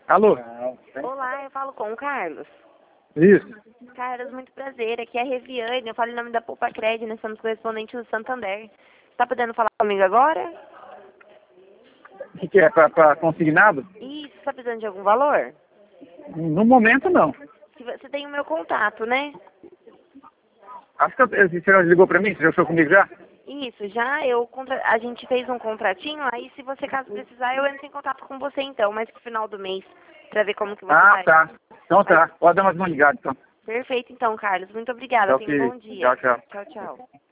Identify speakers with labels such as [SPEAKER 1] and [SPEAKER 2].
[SPEAKER 1] Alô?
[SPEAKER 2] Olá, eu falo com o Carlos.
[SPEAKER 1] Isso.
[SPEAKER 2] Carlos, muito prazer. Aqui é a Reviane. Eu falo em nome da Poupa Cred. Nós somos correspondentes do Santander. Está podendo falar comigo agora?
[SPEAKER 1] O que é? Pra consignado?
[SPEAKER 2] Isso, está precisando de algum valor?
[SPEAKER 1] No momento, não.
[SPEAKER 2] Se você tem o meu contato, né?
[SPEAKER 1] Acho que você já ligou pra mim? Você já achou comigo já?
[SPEAKER 2] Isso, já a gente fez um contratinho, aí se você caso precisar, eu entro em contato com você então, mais pro final do mês, pra ver como que você
[SPEAKER 1] Ah,
[SPEAKER 2] vai.
[SPEAKER 1] tá. Então tá. Pode dar mais uma ligada, então.
[SPEAKER 2] Perfeito então, Carlos. Muito obrigada.
[SPEAKER 1] Tá
[SPEAKER 2] Tenha um
[SPEAKER 1] ok.
[SPEAKER 2] bom dia.
[SPEAKER 1] Tchau, tchau.
[SPEAKER 2] Tchau, tchau.